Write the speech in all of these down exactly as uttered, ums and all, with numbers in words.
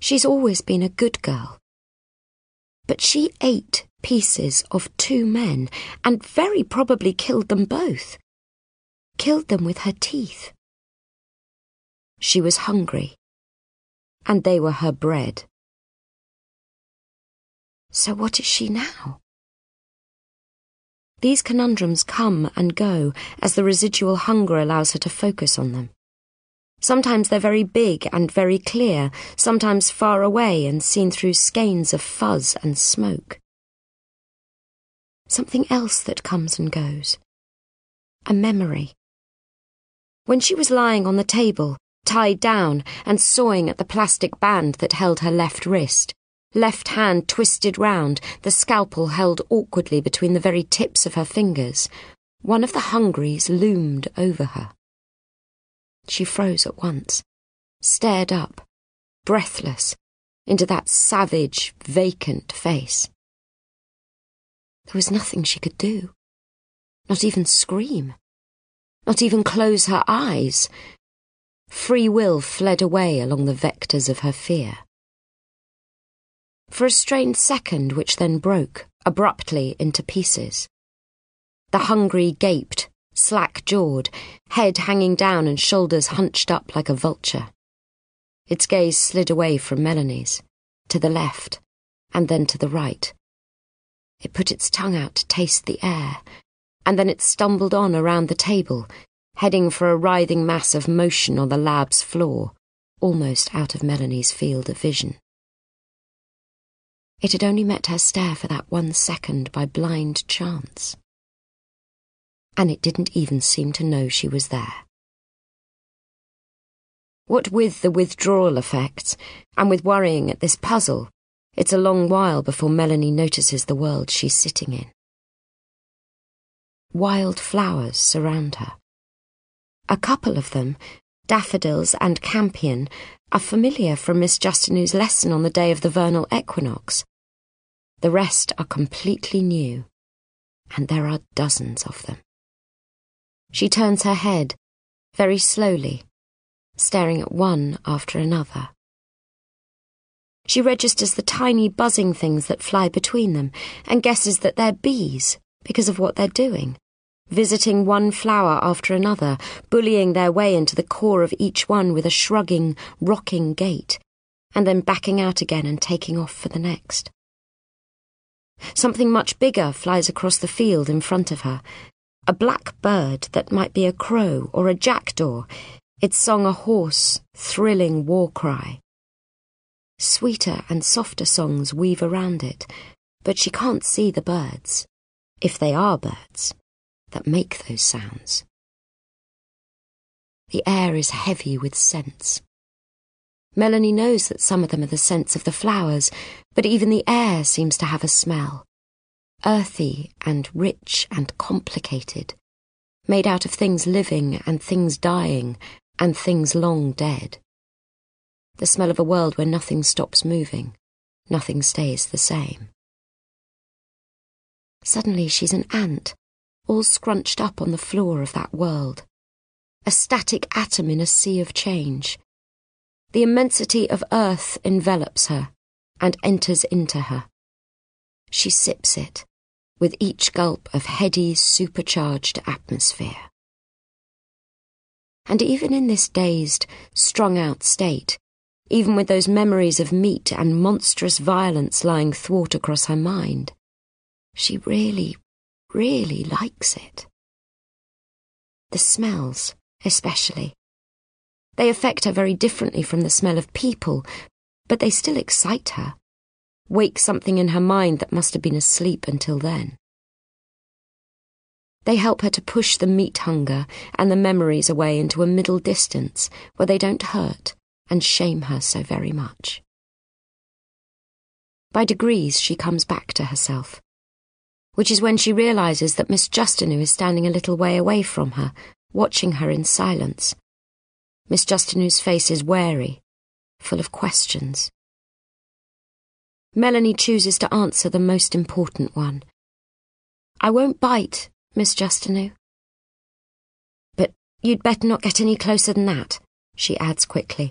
She's always been a good girl. But she ate pieces of two men and very probably killed them both. Killed them with her teeth. She was hungry, and they were her bread. So what is she now? These conundrums come and go as the residual hunger allows her to focus on them. Sometimes they're very big and very clear, sometimes far away and seen through skeins of fuzz and smoke. Something else that comes and goes. A memory. When she was lying on the table, tied down and sawing at the plastic band that held her left wrist, left hand twisted round, the scalpel held awkwardly between the very tips of her fingers, one of the hungries loomed over her. She froze at once, stared up, breathless, into that savage, vacant face. There was nothing she could do. Not even scream. Not even close her eyes. Free will fled away along the vectors of her fear. For a strained second which then broke, abruptly, into pieces. The hungry gaped, slack-jawed, head hanging down and shoulders hunched up like a vulture. Its gaze slid away from Melanie's, to the left, and then to the right. It put its tongue out to taste the air, and then it stumbled on around the table, heading for a writhing mass of motion on the lab's floor, almost out of Melanie's field of vision. It had only met her stare for that one second by blind chance. And it didn't even seem to know she was there. What with the withdrawal effects, and with worrying at this puzzle, it's a long while before Melanie notices the world she's sitting in. Wild flowers surround her. A couple of them, daffodils and campion, are familiar from Miss Justinew's lesson on the day of the vernal equinox. The rest are completely new, and there are dozens of them. She turns her head, very slowly, staring at one after another. She registers the tiny buzzing things that fly between them and guesses that they're bees because of what they're doing, visiting one flower after another, bullying their way into the core of each one with a shrugging, rocking gait, and then backing out again and taking off for the next. Something much bigger flies across the field in front of her, a black bird that might be a crow or a jackdaw. It sung a hoarse, thrilling war cry. Sweeter and softer songs weave around it, but she can't see the birds, if they are birds, that make those sounds. The air is heavy with scents. Melanie knows that some of them are the scents of the flowers, but even the air seems to have a smell, earthy and rich and complicated, made out of things living and things dying and things long dead. The smell of a world where nothing stops moving, nothing stays the same. Suddenly she's an ant, all scrunched up on the floor of that world, a static atom in a sea of change. The immensity of earth envelops her and enters into her. She sips it, with each gulp of heady, supercharged atmosphere. And even in this dazed, strung-out state, even with those memories of meat and monstrous violence lying thwart across her mind, she really, really likes it. The smells, especially. They affect her very differently from the smell of people, but they still excite her, wake something in her mind that must have been asleep until then. They help her to push the meat hunger and the memories away into a middle distance where they don't hurt and shame her so very much. By degrees she comes back to herself, which is when she realises that Miss Justinue is standing a little way away from her, watching her in silence. Miss Justinue's face is wary, full of questions. Melanie chooses to answer the most important one. "I won't bite, Miss Justinue." "But you'd better not get any closer than that," she adds quickly,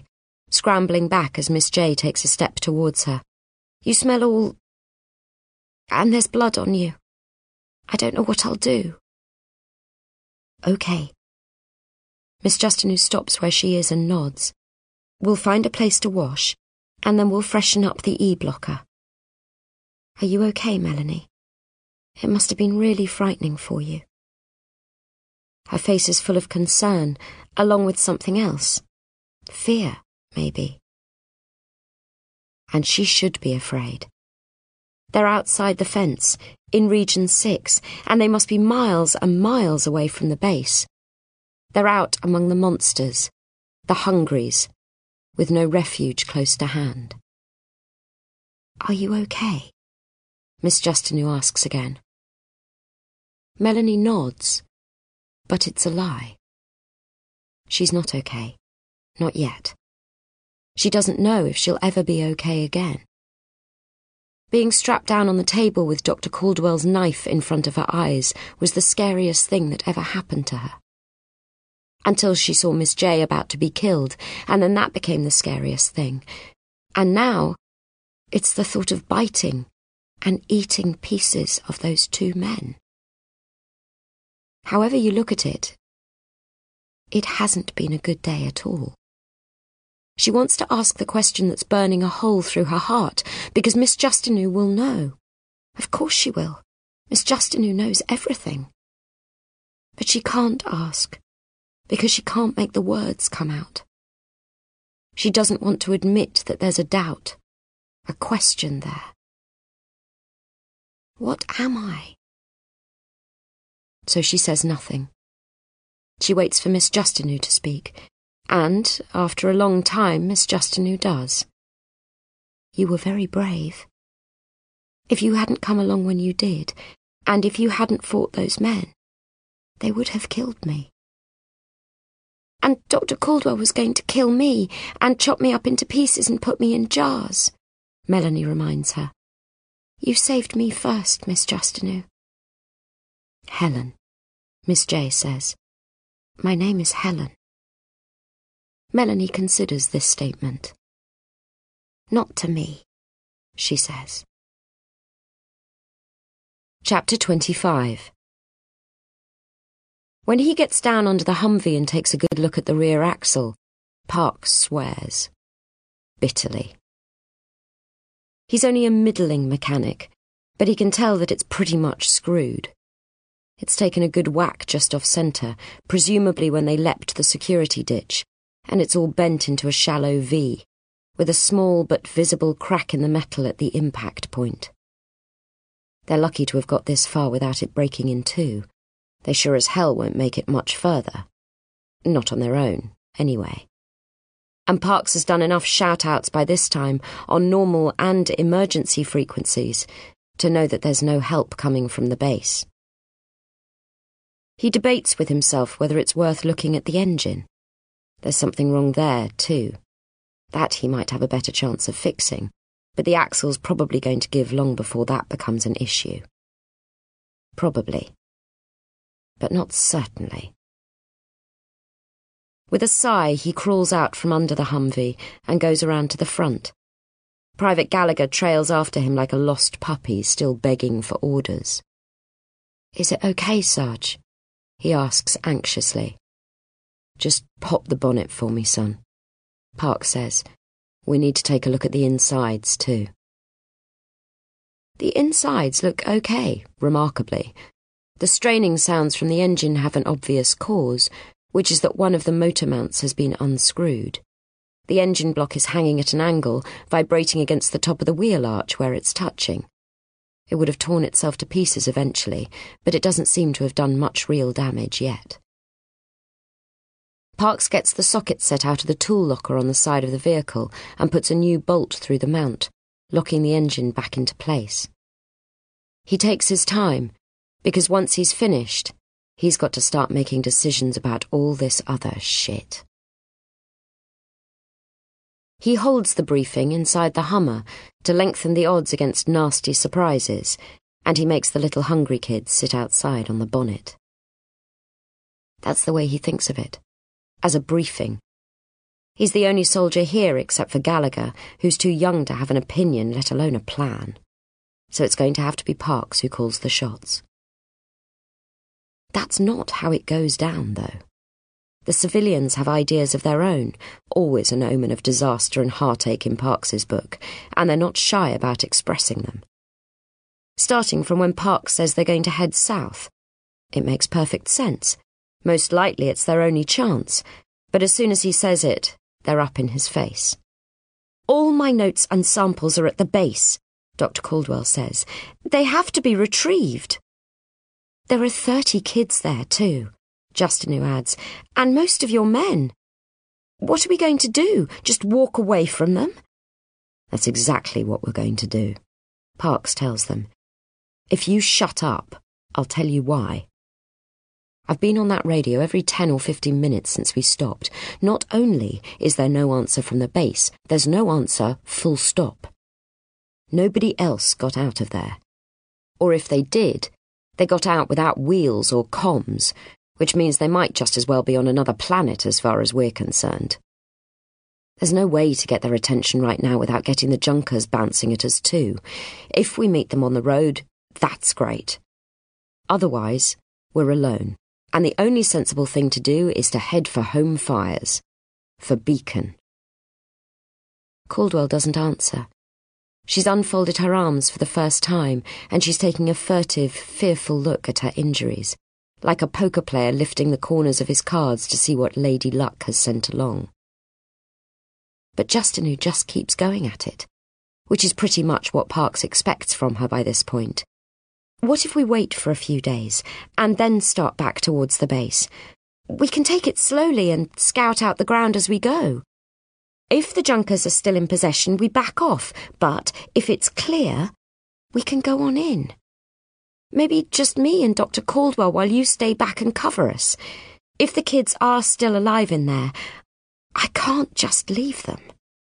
scrambling back as Miss J takes a step towards her. "You smell all... and there's blood on you. I don't know what I'll do." "Okay." Miss Justinoo stops where she is and nods. "We'll find a place to wash, and then we'll freshen up the E-blocker. Are you okay, Melanie? It must have been really frightening for you." Her face is full of concern, along with something else. Fear, maybe. And she should be afraid. They're outside the fence, in Region six, and they must be miles and miles away from the base. They're out among the monsters, the hungries, with no refuge close to hand. "Are you okay?" Miss Justinoo asks again. Melanie nods, but it's a lie. She's not okay. Not yet. She doesn't know if she'll ever be okay again. Being strapped down on the table with Doctor Caldwell's knife in front of her eyes was the scariest thing that ever happened to her. Until she saw Miss J about to be killed, and then that became the scariest thing. And now, it's the thought of biting and eating pieces of those two men. However you look at it, it hasn't been a good day at all. She wants to ask the question that's burning a hole through her heart, because Miss Justinoo will know. Of course she will. Miss Justinoo knows everything. But she can't ask, because she can't make the words come out. She doesn't want to admit that there's a doubt, a question there. What am I? So she says nothing. She waits for Miss Justinoo to speak, and, after a long time, Miss Justinoo does. "You were very brave. If you hadn't come along when you did, and if you hadn't fought those men, they would have killed me. And Doctor Caldwell was going to kill me and chop me up into pieces and put me in jars," Melanie reminds her. "You saved me first, Miss Justinoo." "Helen," Miss J says. "My name is Helen." Melanie considers this statement. "Not to me," she says. Chapter twenty-five. When he gets down under the Humvee and takes a good look at the rear axle, Parks swears. Bitterly. He's only a middling mechanic, but he can tell that it's pretty much screwed. It's taken a good whack just off centre, presumably when they leapt the security ditch, and it's all bent into a shallow V, with a small but visible crack in the metal at the impact point. They're lucky to have got this far without it breaking in two. They sure as hell won't make it much further. Not on their own, anyway. And Parks has done enough shout-outs by this time, on normal and emergency frequencies, to know that there's no help coming from the base. He debates with himself whether it's worth looking at the engine. There's something wrong there, too. That he might have a better chance of fixing, but the axle's probably going to give long before that becomes an issue. Probably. But not certainly. With a sigh, he crawls out from under the Humvee and goes around to the front. Private Gallagher trails after him like a lost puppy, still begging for orders. "Is it okay, Sarge?" he asks anxiously. "Just pop the bonnet for me, son," Park says. "We need to take a look at the insides, too." The insides look okay, remarkably. The straining sounds from the engine have an obvious cause, which is that one of the motor mounts has been unscrewed. The engine block is hanging at an angle, vibrating against the top of the wheel arch where it's touching. It would have torn itself to pieces eventually, but it doesn't seem to have done much real damage yet. Parks gets the socket set out of the tool locker on the side of the vehicle and puts a new bolt through the mount, locking the engine back into place. He takes his time, because once he's finished, he's got to start making decisions about all this other shit. He holds the briefing inside the Hummer to lengthen the odds against nasty surprises, and he makes the little hungry kids sit outside on the bonnet. That's the way he thinks of it, as a briefing. He's the only soldier here except for Gallagher, who's too young to have an opinion, let alone a plan. So it's going to have to be Parks who calls the shots. That's not how it goes down, though. The civilians have ideas of their own, always an omen of disaster and heartache in Parks's book, and they're not shy about expressing them. Starting from when Parks says they're going to head south. It makes perfect sense. Most likely it's their only chance, but as soon as he says it, they're up in his face. All my notes and samples are at the base, Doctor Caldwell says. They have to be retrieved. There are thirty kids there, too, Justinu adds, and most of your men. What are we going to do? Just walk away from them? That's exactly what we're going to do, Parks tells them. If you shut up, I'll tell you why. I've been on that radio every ten or fifteen minutes since we stopped. Not only is there no answer from the base, there's no answer full stop. Nobody else got out of there. Or if they did, they got out without wheels or comms, which means they might just as well be on another planet as far as we're concerned. There's no way to get their attention right now without getting the Junkers bouncing at us too. If we meet them on the road, that's great. Otherwise, we're alone, and the only sensible thing to do is to head for home fires, for Beacon. Caldwell doesn't answer. She's unfolded her arms for the first time, and she's taking a furtive, fearful look at her injuries, like a poker player lifting the corners of his cards to see what Lady Luck has sent along. But Justinu just keeps going at it, which is pretty much what Parks expects from her by this point. What if we wait for a few days, and then start back towards the base? We can take it slowly and scout out the ground as we go. If the Junkers are still in possession, we back off, but if it's clear, we can go on in. Maybe just me and Doctor Caldwell while you stay back and cover us. If the kids are still alive in there, I can't just leave them.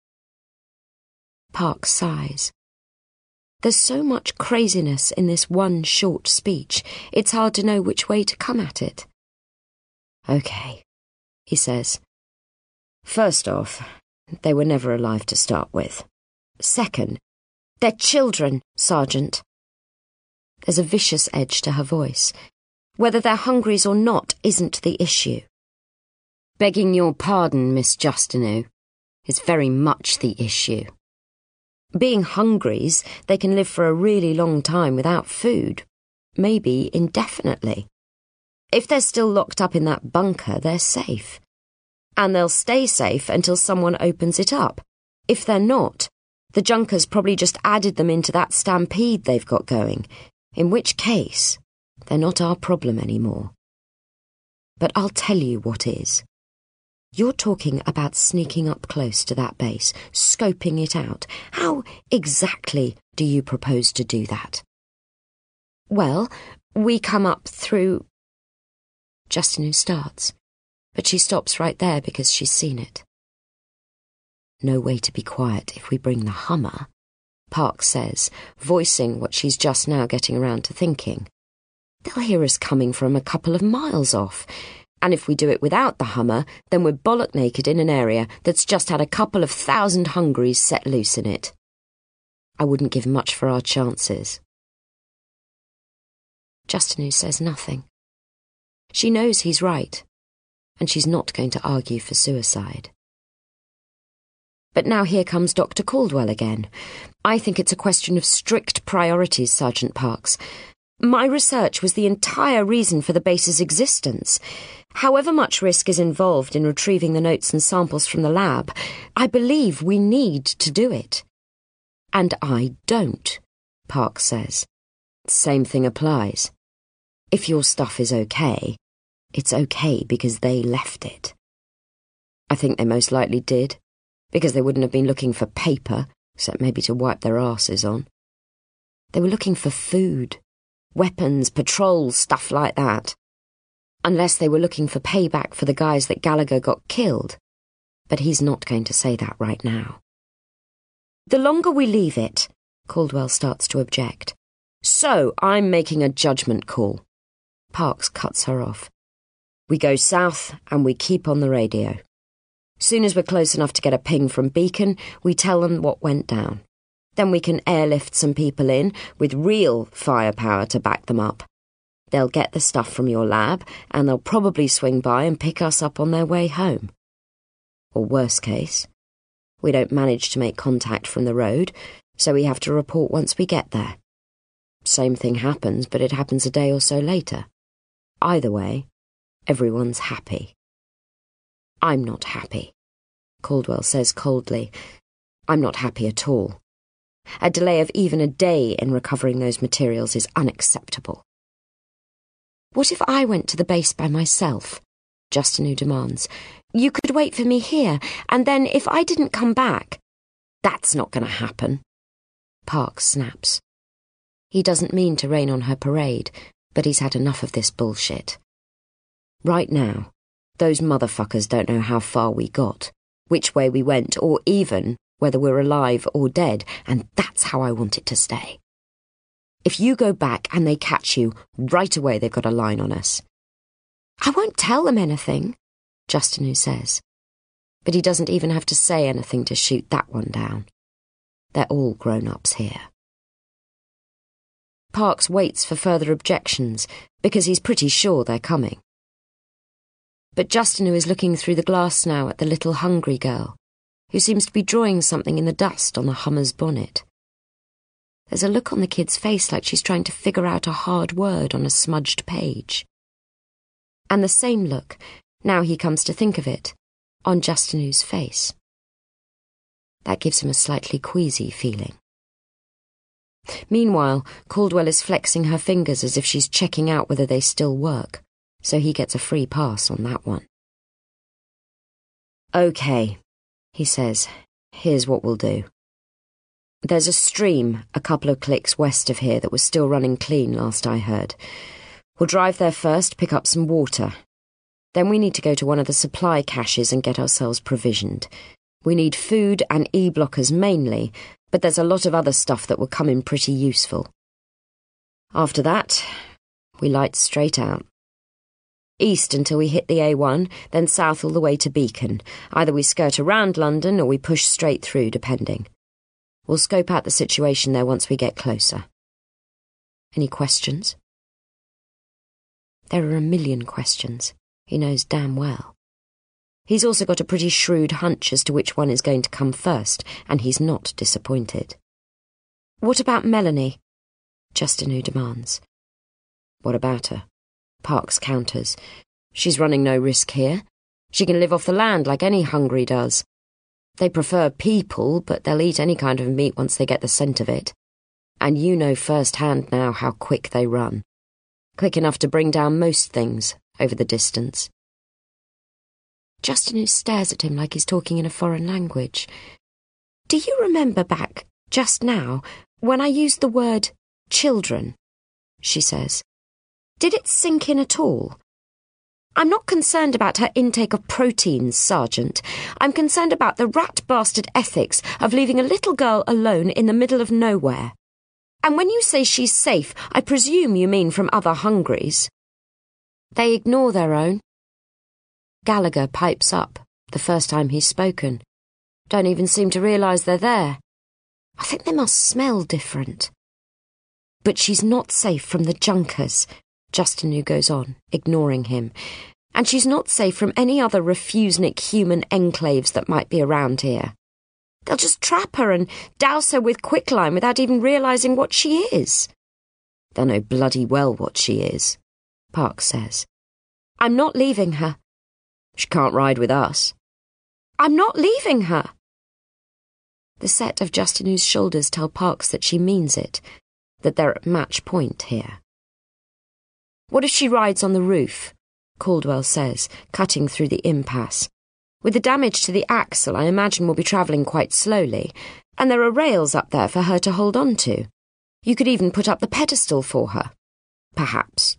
Parks sighs. There's so much craziness in this one short speech, it's hard to know which way to come at it. Okay, he says. First off, they were never alive to start with. Second, they're children, Sergeant. There's a vicious edge to her voice. Whether they're hungries or not isn't the issue. Begging your pardon, Miss Justinu, is very much the issue. Being hungries, they can live for a really long time without food, maybe indefinitely. If they're still locked up in that bunker, they're safe. And they'll stay safe until someone opens it up. If they're not, the Junkers probably just added them into that stampede they've got going, in which case, they're not our problem anymore. But I'll tell you what is. You're talking about sneaking up close to that base, scoping it out. How exactly do you propose to do that? Well, we come up through... Justinu starts, but she stops right there because she's seen it. No way to be quiet if we bring the Hummer, Parks says, voicing what she's just now getting around to thinking. They'll hear us coming from a couple of miles off, and if we do it without the Hummer, then we're bollock naked in an area that's just had a couple of thousand hungries set loose in it. I wouldn't give much for our chances. Justinu says nothing. She knows he's right, and she's not going to argue for suicide. But now here comes Doctor Caldwell again. I think it's a question of strict priorities, Sergeant Parks. My research was the entire reason for the base's existence. However much risk is involved in retrieving the notes and samples from the lab, I believe we need to do it. And I don't, Parks says. Same thing applies. If your stuff is okay, it's okay because they left it. I think they most likely did, because they wouldn't have been looking for paper, except maybe to wipe their arses on. They were looking for food, weapons, patrols, stuff like that. Unless they were looking for payback for the guys that Gallagher got killed. But he's not going to say that right now. The longer we leave it, Caldwell starts to object. So I'm making a judgment call. Parks cuts her off. We go south and we keep on the radio. Soon as we're close enough to get a ping from Beacon, we tell them what went down. Then we can airlift some people in with real firepower to back them up. They'll get the stuff from your lab, and they'll probably swing by and pick us up on their way home. Or worst case, we don't manage to make contact from the road, so we have to report once we get there. Same thing happens, but it happens a day or so later. Either way, everyone's happy. I'm not happy, Caldwell says coldly. I'm not happy at all. A delay of even a day in recovering those materials is unacceptable. What if I went to the base by myself? Justinu demands. You could wait for me here, and then if I didn't come back... That's not going to happen. Parks snaps. He doesn't mean to rain on her parade, but he's had enough of this bullshit. Right now, those motherfuckers don't know how far we got, which way we went, or even whether we're alive or dead, and that's how I want it to stay. If you go back and they catch you, right away they've got a line on us. I won't tell them anything, Justinu says. But he doesn't even have to say anything to shoot that one down. They're all grown-ups here. Parks waits for further objections, because he's pretty sure they're coming. But Justinu is looking through the glass now at the little hungry girl, who seems to be drawing something in the dust on the Hummer's bonnet. There's a look on the kid's face like she's trying to figure out a hard word on a smudged page. And the same look, now he comes to think of it, on Justinu's face. That gives him a slightly queasy feeling. Meanwhile, Caldwell is flexing her fingers as if she's checking out whether they still work, so he gets a free pass on that one. Okay, he says, here's what we'll do. There's a stream a couple of clicks west of here that was still running clean last I heard. We'll drive there first, pick up some water. Then we need to go to one of the supply caches and get ourselves provisioned. We need food and E-blockers mainly, but there's a lot of other stuff that will come in pretty useful. After that, we light straight out. East until we hit the A one, then south all the way to Beacon. Either we skirt around London or we push straight through, depending. We'll scope out the situation there once we get closer. Any questions? There are a million questions. He knows damn well. He's also got a pretty shrewd hunch as to which one is going to come first, and he's not disappointed. What about Melanie? Justinu demands. What about her? Parks counters. She's running no risk here. She can live off the land like any hungry does. They prefer people, but they'll eat any kind of meat once they get the scent of it. And you know firsthand now how quick they run. Quick enough to bring down most things over the distance. Justinu stares at him like he's talking in a foreign language. Do you remember back, just now, when I used the word children? She says. Did it sink in at all? I'm not concerned about her intake of proteins, Sergeant. I'm concerned about the rat-bastard ethics of leaving a little girl alone in the middle of nowhere. And when you say she's safe, I presume you mean from other hungries. They ignore their own. Gallagher pipes up, the first time he's spoken. Don't even seem to realise they're there. I think they must smell different. But she's not safe from the junkers, Justinu goes on, ignoring him. And she's not safe from any other refusenic human enclaves that might be around here. They'll just trap her and douse her with quicklime without even realising what she is. They'll know bloody well what she is, Parks says. I'm not leaving her. She can't ride with us. I'm not leaving her. The set of Justinu's shoulders tell Parks that she means it, that they're at match point here. What if she rides on the roof? Caldwell says, cutting through the impasse. With the damage to the axle, I imagine we'll be travelling quite slowly, and there are rails up there for her to hold on to. You could even put up the pedestal for her. Perhaps.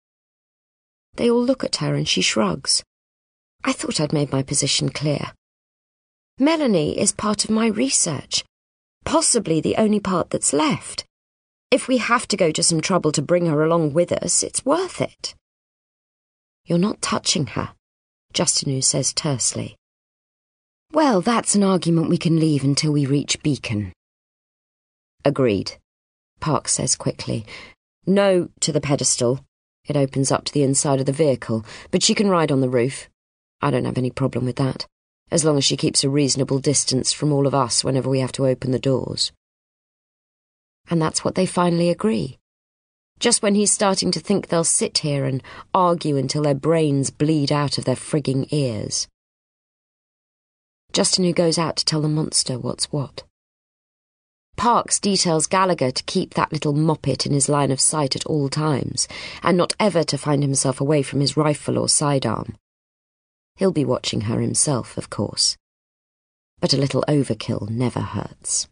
They all look at her and she shrugs. I thought I'd made my position clear. Melanie is part of my research, possibly the only part that's left. If we have to go to some trouble to bring her along with us, it's worth it. You're not touching her, Justinu says tersely. Well, that's an argument we can leave until we reach Beacon. Agreed, Parks says quickly. No to the pedestal. It opens up to the inside of the vehicle, but she can ride on the roof. I don't have any problem with that, as long as she keeps a reasonable distance from all of us whenever we have to open the doors. And that's what they finally agree. Just when he's starting to think they'll sit here and argue until their brains bleed out of their frigging ears. Justin, who goes out to tell the monster what's what. Parks details Gallagher to keep that little moppet in his line of sight at all times, and not ever to find himself away from his rifle or sidearm. He'll be watching her himself, of course. But a little overkill never hurts.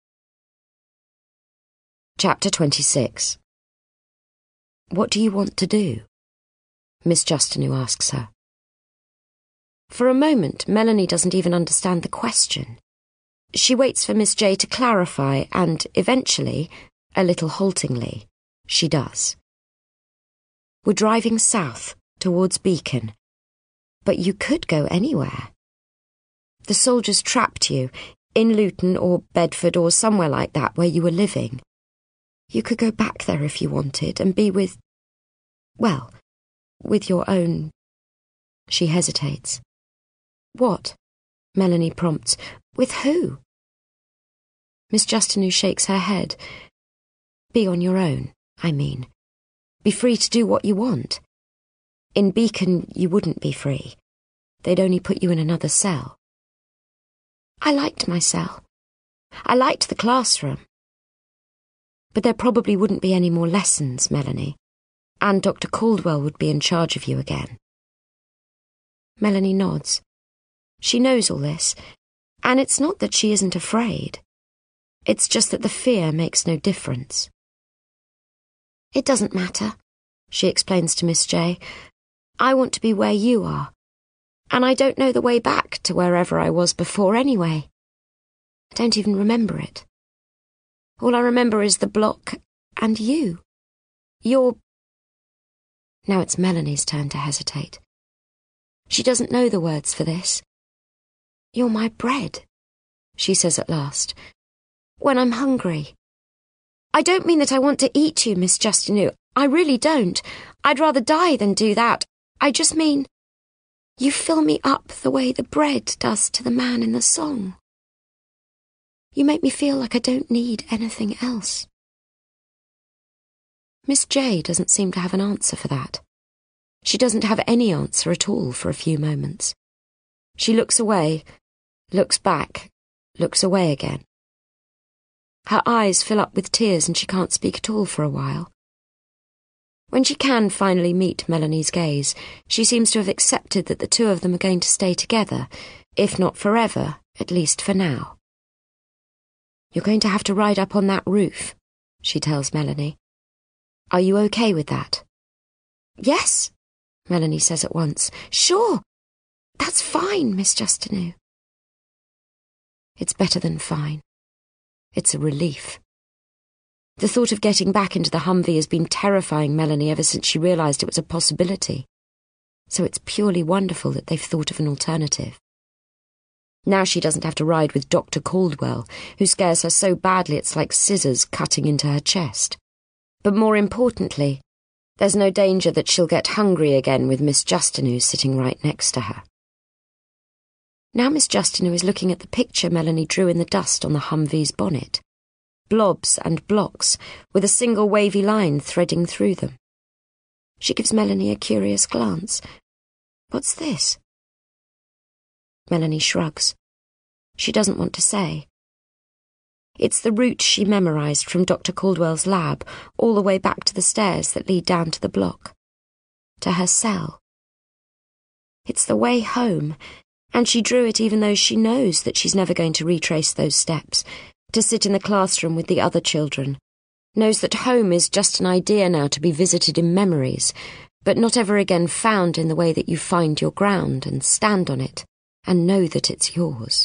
Chapter twenty-six. What do you want to do? Miss Justinu asks her. For a moment, Melanie doesn't even understand the question. She waits for Miss J to clarify, and eventually, a little haltingly, she does. We're driving south, towards Beacon. But you could go anywhere. The soldiers trapped you, in Luton or Bedford or somewhere like that where you were living. You could go back there if you wanted and be with... well, with your own... She hesitates. What? Melanie prompts. With who? Miss Justinu shakes her head. Be on your own, I mean. Be free to do what you want. In Beacon, you wouldn't be free. They'd only put you in another cell. I liked my cell. I liked the classroom. But there probably wouldn't be any more lessons, Melanie, and Doctor Caldwell would be in charge of you again. Melanie nods. She knows all this, and it's not that she isn't afraid. It's just that the fear makes no difference. It doesn't matter, she explains to Miss J. I want to be where you are, and I don't know the way back to wherever I was before anyway. I don't even remember it. All I remember is the block and you. You're... Now it's Melanie's turn to hesitate. She doesn't know the words for this. You're my bread, she says at last, when I'm hungry. I don't mean that I want to eat you, Miss Justinu. I really don't. I'd rather die than do that. I just mean, you fill me up the way the bread does to the man in the song. You make me feel like I don't need anything else. Miss J doesn't seem to have an answer for that. She doesn't have any answer at all for a few moments. She looks away, looks back, looks away again. Her eyes fill up with tears and she can't speak at all for a while. When she can finally meet Melanie's gaze, she seems to have accepted that the two of them are going to stay together, if not forever, at least for now. You're going to have to ride up on that roof, she tells Melanie. Are you okay with that? Yes, Melanie says at once. Sure. That's fine, Miss Justinu. It's better than fine. It's a relief. The thought of getting back into the Humvee has been terrifying Melanie ever since she realised it was a possibility. So it's purely wonderful that they've thought of an alternative. Now she doesn't have to ride with Doctor Caldwell, who scares her so badly it's like scissors cutting into her chest. But more importantly, there's no danger that she'll get hungry again with Miss Justinu sitting right next to her. Now Miss Justinu is looking at the picture Melanie drew in the dust on the Humvee's bonnet. Blobs and blocks, with a single wavy line threading through them. She gives Melanie a curious glance. What's this? Melanie shrugs. She doesn't want to say. It's the route she memorised from Doctor Caldwell's lab, all the way back to the stairs that lead down to the block. To her cell. It's the way home, and she drew it even though she knows that she's never going to retrace those steps, to sit in the classroom with the other children, knows that home is just an idea now to be visited in memories, but not ever again found in the way that you find your ground and stand on it and know that it's yours.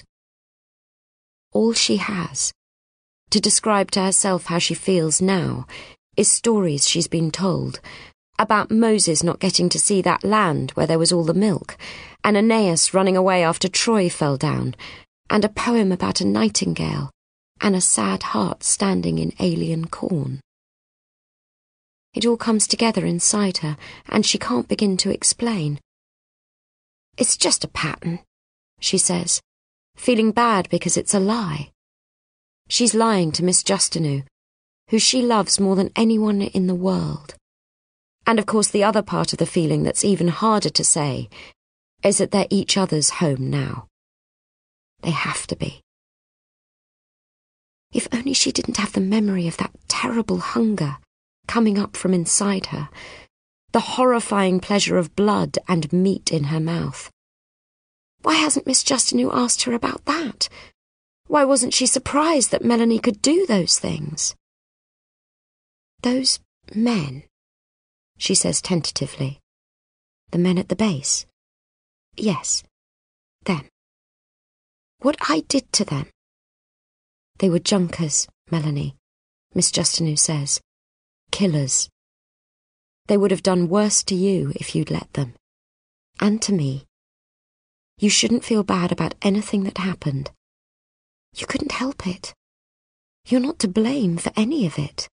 All she has, to describe to herself how she feels now, is stories she's been told, About Moses not getting to see that land where there was all the milk, and Aeneas running away after Troy fell down, and a poem about a nightingale, and a sad heart standing in alien corn. It all comes together inside her, and she can't begin to explain. It's just a pattern, she says, feeling bad because it's a lie. She's lying to Miss Justinue, who she loves more than anyone in the world. And of course the other part of the feeling that's even harder to say is that they're each other's home now. They have to be. If only she didn't have the memory of that terrible hunger coming up from inside her, the horrifying pleasure of blood and meat in her mouth. Why hasn't Miss Justinue asked her about that? Why wasn't she surprised that Melanie could do those things? Those men, she says tentatively. The men at the base? Yes, them. What I did to them. They were junkers, Melanie, Miss Justinue says. Killers. They would have done worse to you if you'd let them. And to me. You shouldn't feel bad about anything that happened. You couldn't help it. You're not to blame for any of it.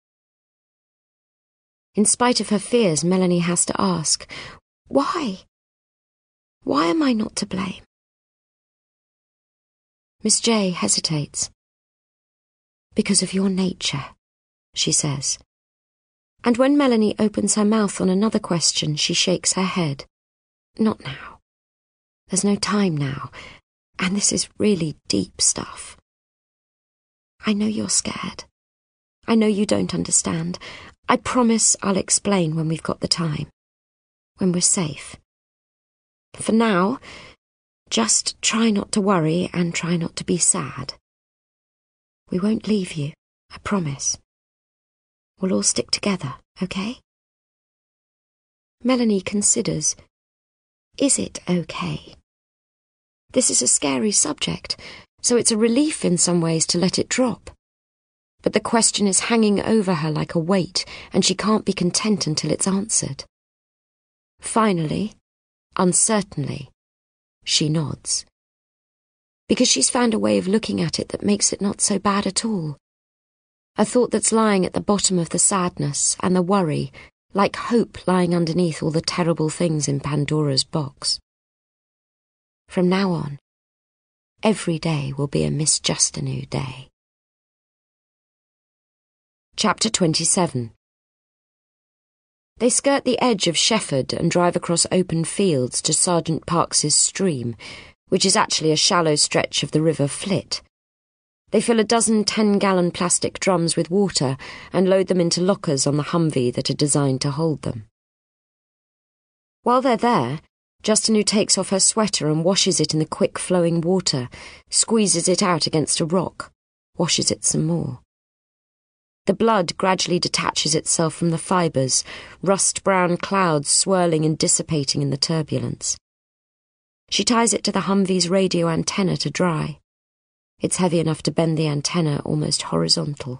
In spite of her fears, Melanie has to ask, why? Why am I not to blame? Miss J hesitates. Because of your nature, she says. And when Melanie opens her mouth on another question, she shakes her head. Not now. There's no time now, and this is really deep stuff. I know you're scared. I know you don't understand. I promise I'll explain when we've got the time, when we're safe. For now, just try not to worry and try not to be sad. We won't leave you, I promise. We'll all stick together, okay? Melanie considers, is it okay? This is a scary subject, so it's a relief in some ways to let it drop. But the question is hanging over her like a weight, and she can't be content until it's answered. Finally, uncertainly, she nods. Because she's found a way of looking at it that makes it not so bad at all. A thought that's lying at the bottom of the sadness and the worry, like hope lying underneath all the terrible things in Pandora's box. From now on, every day will be a Miss Justinue day. Chapter twenty-seven. They skirt the edge of Shefford and drive across open fields to Sergeant Parks's stream, which is actually a shallow stretch of the River Flit. They fill a dozen ten-gallon plastic drums with water and load them into lockers on the Humvee that are designed to hold them. While they're there, Justinue takes off her sweater and washes it in the quick-flowing water, squeezes it out against a rock, washes it some more. The blood gradually detaches itself from the fibres, rust-brown clouds swirling and dissipating in the turbulence. She ties it to the Humvee's radio antenna to dry. It's heavy enough to bend the antenna almost horizontal.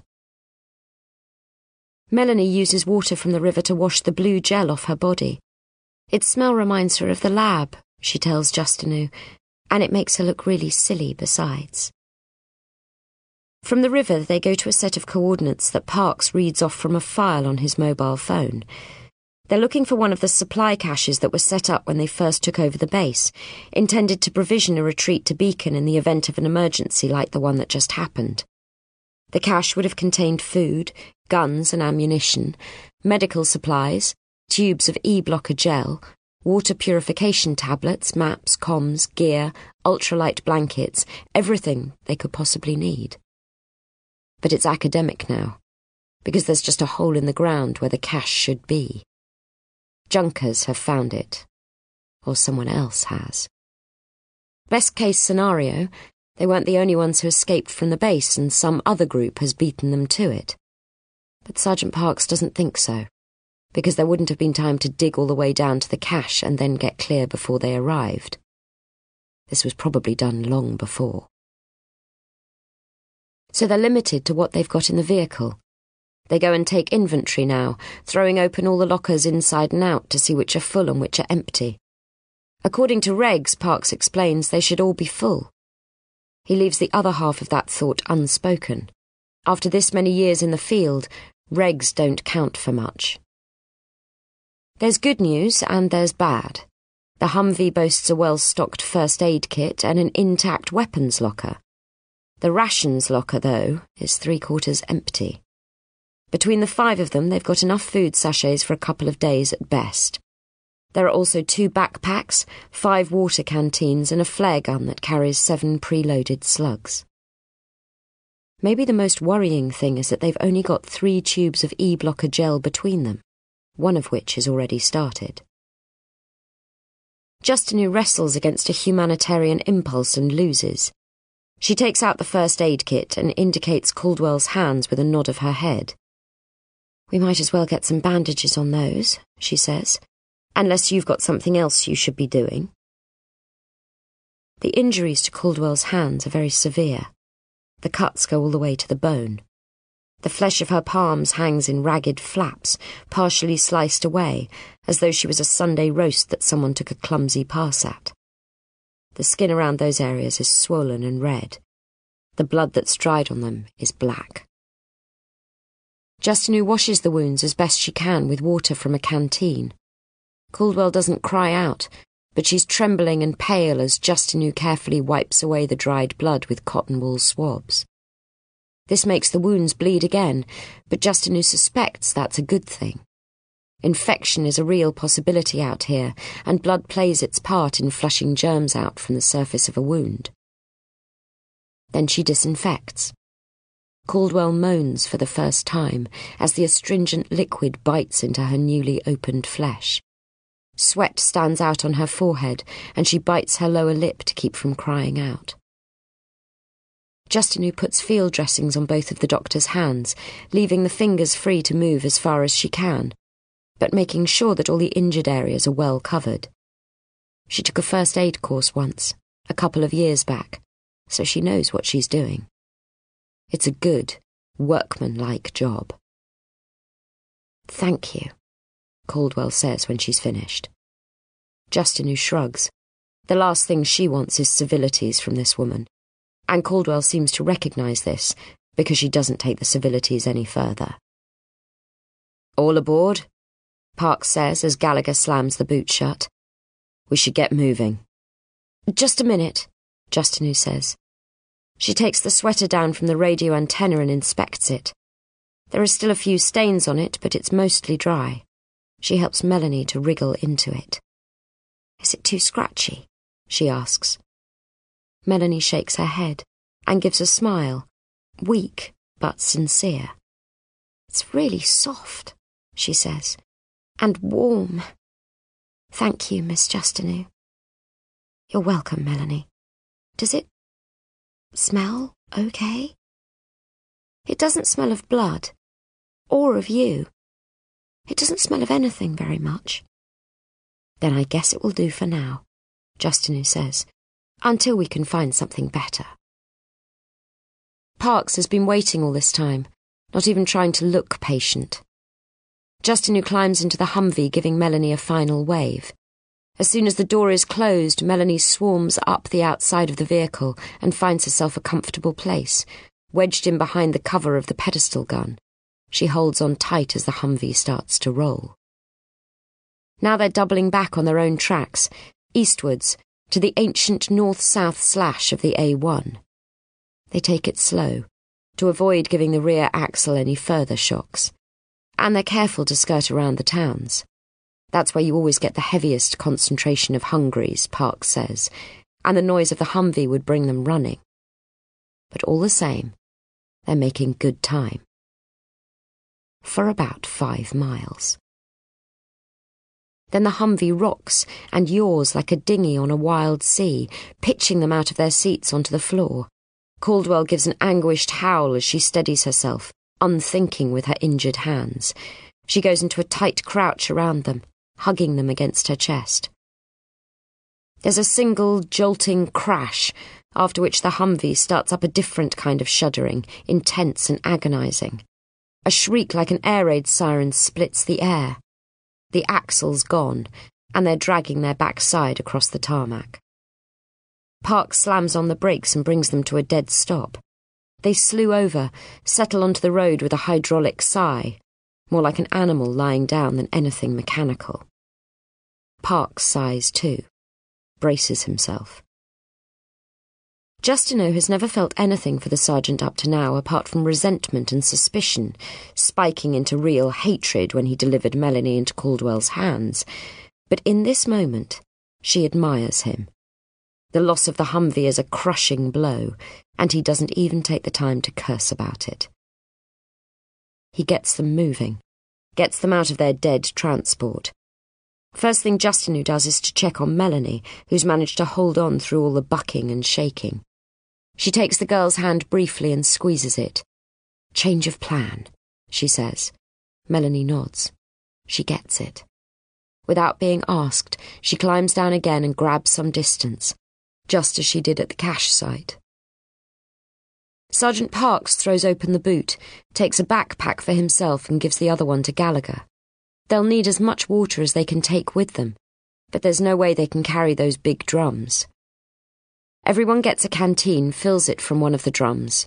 Melanie uses water from the river to wash the blue gel off her body. Its smell reminds her of the lab, she tells Justinue, and it makes her look really silly besides. From the river, they go to a set of coordinates that Parks reads off from a file on his mobile phone. They're looking for one of the supply caches that were set up when they first took over the base, intended to provision a retreat to Beacon in the event of an emergency like the one that just happened. The cache would have contained food, guns and ammunition, medical supplies, tubes of E-blocker gel, water purification tablets, maps, comms, gear, ultralight blankets, everything they could possibly need. But it's academic now, because there's just a hole in the ground where the cache should be. Junkers have found it, or someone else has. Best case scenario, they weren't the only ones who escaped from the base and some other group has beaten them to it. But Sergeant Parks doesn't think so, because there wouldn't have been time to dig all the way down to the cache and then get clear before they arrived. This was probably done long before. So they're limited to what they've got in the vehicle. They go and take inventory now, throwing open all the lockers inside and out to see which are full and which are empty. According to regs, Parks explains, they should all be full. He leaves the other half of that thought unspoken. After this many years in the field, regs don't count for much. There's good news and there's bad. The Humvee boasts a well-stocked first aid kit and an intact weapons locker. The rations locker, though, is three-quarters empty. Between the five of them, they've got enough food sachets for a couple of days at best. There are also two backpacks, five water canteens, and a flare gun that carries seven preloaded slugs. Maybe the most worrying thing is that they've only got three tubes of E-blocker gel between them, one of which is already started. Justinu wrestles against a humanitarian impulse and loses. She takes out the first aid kit and indicates Caldwell's hands with a nod of her head. "We might as well get some bandages on those," she says, "unless you've got something else you should be doing." The injuries to Caldwell's hands are very severe. The cuts go all the way to the bone. The flesh of her palms hangs in ragged flaps, partially sliced away, as though she was a Sunday roast that someone took a clumsy pass at. The skin around those areas is swollen and red. The blood that's dried on them is black. Justinu washes the wounds as best she can with water from a canteen. Caldwell doesn't cry out, but she's trembling and pale as Justinu carefully wipes away the dried blood with cotton wool swabs. This makes the wounds bleed again, but Justinu suspects that's a good thing. Infection is a real possibility out here, and blood plays its part in flushing germs out from the surface of a wound. Then she disinfects. Caldwell moans for the first time as the astringent liquid bites into her newly opened flesh. Sweat stands out on her forehead, and she bites her lower lip to keep from crying out. Justinu puts field dressings on both of the doctor's hands, leaving the fingers free to move as far as she can, but making sure that all the injured areas are well covered. She took a first aid course once, a couple of years back, so she knows what she's doing. It's a good, workmanlike job. "Thank you," Caldwell says when she's finished. Justinu shrugs. The last thing she wants is civilities from this woman, and Caldwell seems to recognise this because she doesn't take the civilities any further. "All aboard?" Parks says as Gallagher slams the boot shut. "We should get moving." "Just a minute," Justinu says. She takes the sweater down from the radio antenna and inspects it. There are still a few stains on it, but it's mostly dry. She helps Melanie to wriggle into it. "Is it too scratchy?" she asks. Melanie shakes her head and gives a smile, weak but sincere. "It's really soft," she says, "and warm. Thank you, Miss Justinu." "You're welcome, Melanie. Does it smell okay?" "It doesn't smell of blood, or of you. It doesn't smell of anything very much." "Then I guess it will do for now," Justinu says, "until we can find something better." Parks has been waiting all this time, not even trying to look patient. Justinu climbs into the Humvee, giving Melanie a final wave. As soon as the door is closed, Melanie swarms up the outside of the vehicle and finds herself a comfortable place, wedged in behind the cover of the pedestal gun. She holds on tight as the Humvee starts to roll. Now they're doubling back on their own tracks, eastwards, to the ancient north-south slash of the A one. They take it slow, to avoid giving the rear axle any further shocks, and they're careful to skirt around the towns. That's where you always get the heaviest concentration of hungries, Parks says, and the noise of the Humvee would bring them running. But all the same, they're making good time. For about five miles. Then the Humvee rocks and yaws like a dinghy on a wild sea, pitching them out of their seats onto the floor. Caldwell gives an anguished howl as she steadies herself, unthinking with her injured hands. She goes into a tight crouch around them, hugging them against her chest. There's a single jolting crash, after which the Humvee starts up a different kind of shuddering, intense and agonising. A shriek like an air raid siren splits the air. The axle's gone, and they're dragging their backside across the tarmac. Parks slams on the brakes and brings them to a dead stop. They slew over, settle onto the road with a hydraulic sigh, more like an animal lying down than anything mechanical. Parks sighs too, braces himself. Justineau has never felt anything for the sergeant up to now apart from resentment and suspicion, spiking into real hatred when he delivered Melanie into Caldwell's hands. But in this moment, she admires him. The loss of the Humvee is a crushing blow, and he doesn't even take the time to curse about it. He gets them moving, gets them out of their dead transport. First thing Justineau does is to check on Melanie, who's managed to hold on through all the bucking and shaking. She takes the girl's hand briefly and squeezes it. "Change of plan," she says. Melanie nods. She gets it. Without being asked, she climbs down again and grabs some distance, just as she did at the cache site. Sergeant Parks throws open the boot, takes a backpack for himself and gives the other one to Gallagher. They'll need as much water as they can take with them, but there's no way they can carry those big drums. Everyone gets a canteen, fills it from one of the drums.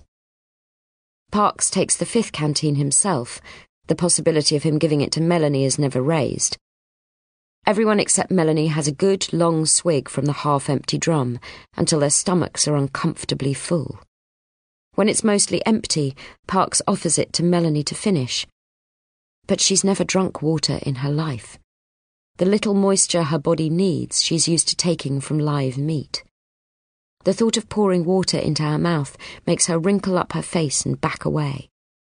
Parks takes the fifth canteen himself. The possibility of him giving it to Melanie is never raised. Everyone except Melanie has a good, long swig from the half-empty drum until their stomachs are uncomfortably full. When it's mostly empty, Parks offers it to Melanie to finish. But she's never drunk water in her life. The little moisture her body needs she's used to taking from live meat. The thought of pouring water into her mouth makes her wrinkle up her face and back away.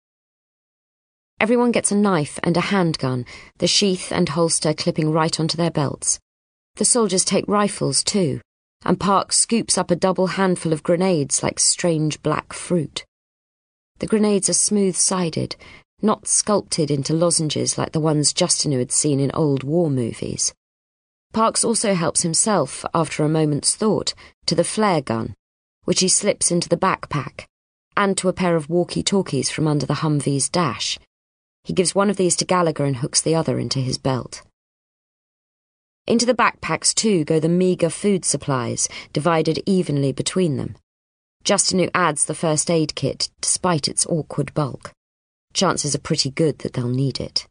Everyone gets a knife and a handgun, the sheath and holster clipping right onto their belts. The soldiers take rifles too, and Parks scoops up a double handful of grenades like strange black fruit. The grenades are smooth-sided, not sculpted into lozenges like the ones Justineau had seen in old war movies. Parks also helps himself, after a moment's thought, to the flare gun, which he slips into the backpack, and to a pair of walkie-talkies from under the Humvee's dash. He gives one of these to Gallagher and hooks the other into his belt. Into the backpacks, too, go the meagre food supplies, divided evenly between them. Justineau adds the first aid kit, despite its awkward bulk. Chances are pretty good that they'll need it.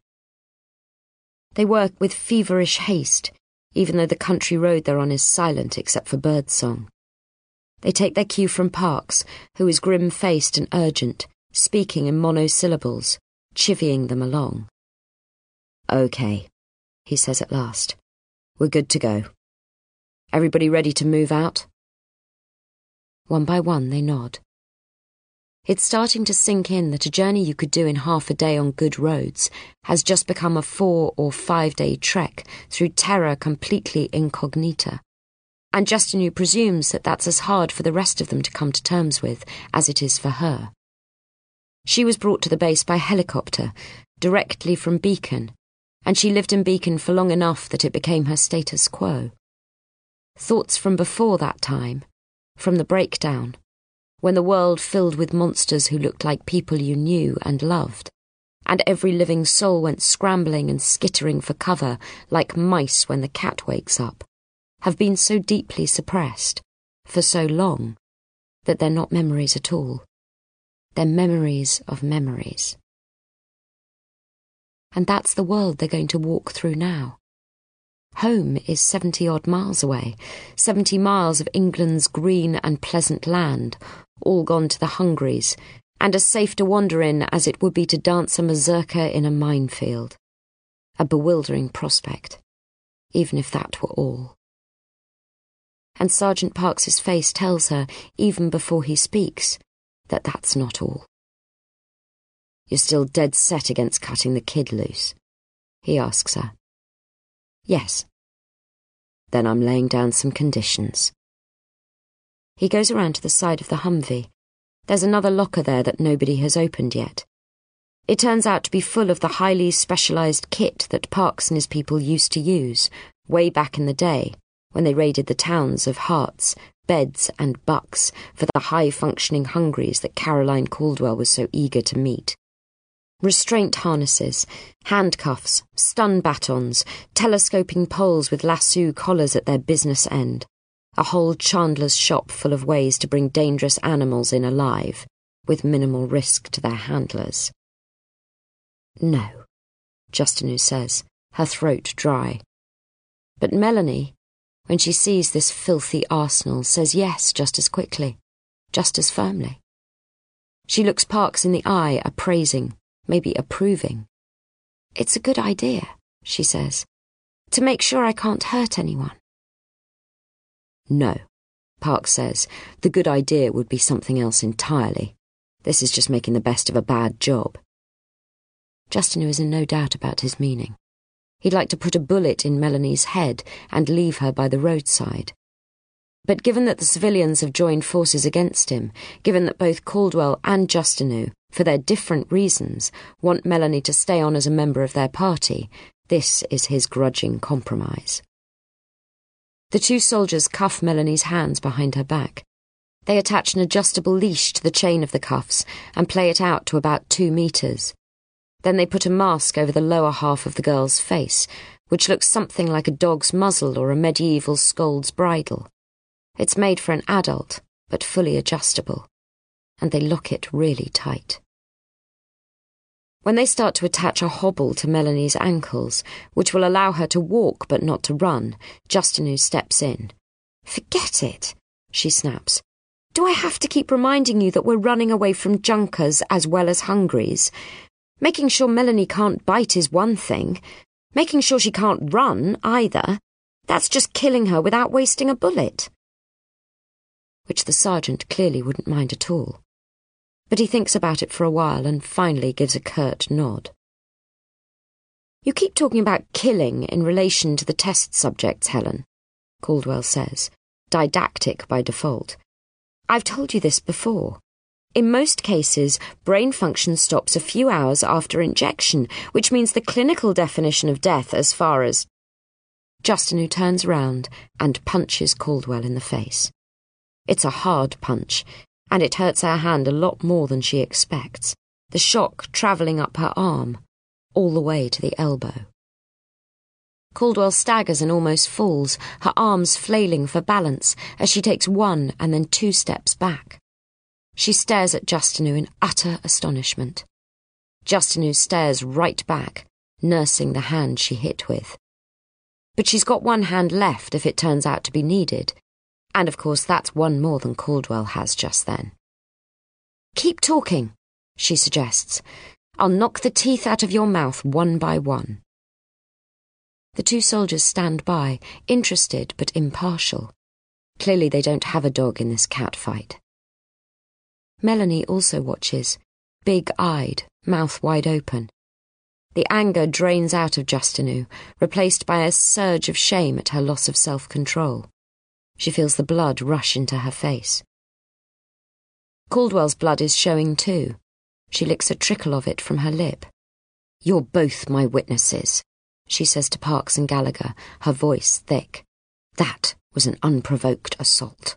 They work with feverish haste, even though the country road they're on is silent except for birdsong. They take their cue from Parks, who is grim-faced and urgent, speaking in monosyllables, chivying them along. "Okay," he says at last. "We're good to go. Everybody ready to move out?" One by one they nod. It's starting to sink in that a journey you could do in half a day on good roads has just become a four- or five-day trek through terror completely incognita. And Justineau presumes that that's as hard for the rest of them to come to terms with as it is for her. She was brought to the base by helicopter, directly from Beacon, and she lived in Beacon for long enough that it became her status quo. Thoughts from before that time, from the breakdown, when the world filled with monsters who looked like people you knew and loved, and every living soul went scrambling and skittering for cover like mice when the cat wakes up, have been so deeply suppressed, for so long, that they're not memories at all. They're memories of memories. And that's the world they're going to walk through now. Home is seventy-odd miles away, seventy miles of England's green and pleasant land, all gone to the Hungries, and as safe to wander in as it would be to dance a mazurka in a minefield. A bewildering prospect, even if that were all. And Sergeant Parks's face tells her, even before he speaks, that that's not all. "You're still dead set against cutting the kid loose?" he asks her. "Yes." "Then I'm laying down some conditions." He goes around to the side of the Humvee. There's another locker there that nobody has opened yet. It turns out to be full of the highly specialised kit that Parks and his people used to use, way back in the day, when they raided the towns of Hearts, Beds and Bucks for the high-functioning Hungries that Caroline Caldwell was so eager to meet. Restraint harnesses, handcuffs, stun batons, telescoping poles with lasso collars at their business end. A whole chandler's shop full of ways to bring dangerous animals in alive, with minimal risk to their handlers. No, Justinu says, her throat dry. But Melanie, when she sees this filthy arsenal, says yes just as quickly, just as firmly. She looks Parks in the eye, appraising, maybe approving. It's a good idea, she says, to make sure I can't hurt anyone. No, Parks says, the good idea would be something else entirely. This is just making the best of a bad job. Justinu is in no doubt about his meaning. He'd like to put a bullet in Melanie's head and leave her by the roadside. But given that the civilians have joined forces against him, given that both Caldwell and Justinu, for their different reasons, want Melanie to stay on as a member of their party, this is his grudging compromise. The two soldiers cuff Melanie's hands behind her back. They attach an adjustable leash to the chain of the cuffs and play it out to about two metres. Then they put a mask over the lower half of the girl's face, which looks something like a dog's muzzle or a medieval scold's bridle. It's made for an adult, but fully adjustable, and they lock it really tight. When they start to attach a hobble to Melanie's ankles, which will allow her to walk but not to run, Justinu steps in. "Forget it," she snaps. "Do I have to keep reminding you that we're running away from junkers as well as hungries? Making sure Melanie can't bite is one thing. Making sure she can't run, either. That's just killing her without wasting a bullet." Which the sergeant clearly wouldn't mind at all. But he thinks about it for a while and finally gives a curt nod. "You keep talking about killing in relation to the test subjects, Helen," Caldwell says, didactic by default. "I've told you this before. In most cases, brain function stops a few hours after injection, which means the clinical definition of death as far as—" Justinu turns round and punches Caldwell in the face. It's a hard punch, and it hurts her hand a lot more than she expects, the shock travelling up her arm, all the way to the elbow. Caldwell staggers and almost falls, her arms flailing for balance as she takes one and then two steps back. She stares at Justinu in utter astonishment. Justinu stares right back, nursing the hand she hit with. But she's got one hand left if it turns out to be needed, and of course that's one more than Caldwell has just then. "Keep talking," she suggests. "I'll knock the teeth out of your mouth one by one." The two soldiers stand by, interested but impartial. Clearly they don't have a dog in this cat fight. Melanie also watches, big-eyed, mouth wide open. The anger drains out of Justinu, replaced by a surge of shame at her loss of self-control. She feels the blood rush into her face. Caldwell's blood is showing too. She licks a trickle of it from her lip. "You're both my witnesses," she says to Parks and Gallagher, her voice thick. "That was an unprovoked assault."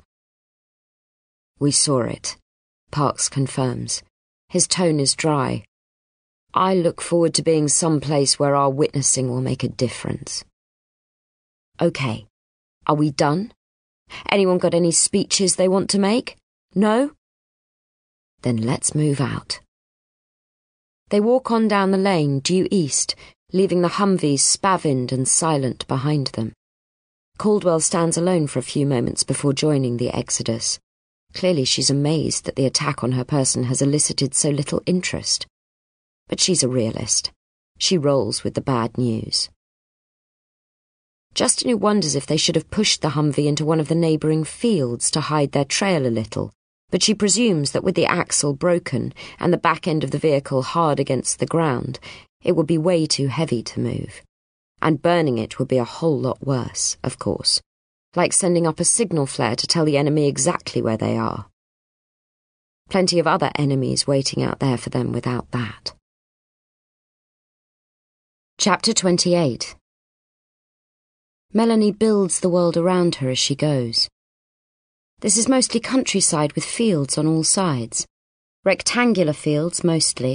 "We saw it," Parks confirms. His tone is dry. "I look forward to being someplace where our witnessing will make a difference." "Okay, are we done? Anyone got any speeches they want to make? No? Then let's move out." They walk on down the lane, due east, leaving the Humvees spavined and silent behind them. Caldwell stands alone for a few moments before joining the exodus. Clearly she's amazed that the attack on her person has elicited so little interest. But she's a realist. She rolls with the bad news. Justinu wonders if they should have pushed the Humvee into one of the neighbouring fields to hide their trail a little, but she presumes that with the axle broken and the back end of the vehicle hard against the ground, it would be way too heavy to move. And burning it would be a whole lot worse, of course, like sending up a signal flare to tell the enemy exactly where they are. Plenty of other enemies waiting out there for them without that. Chapter twenty-eight. Melanie builds the world around her as she goes. This is mostly countryside with fields on all sides. Rectangular fields, mostly,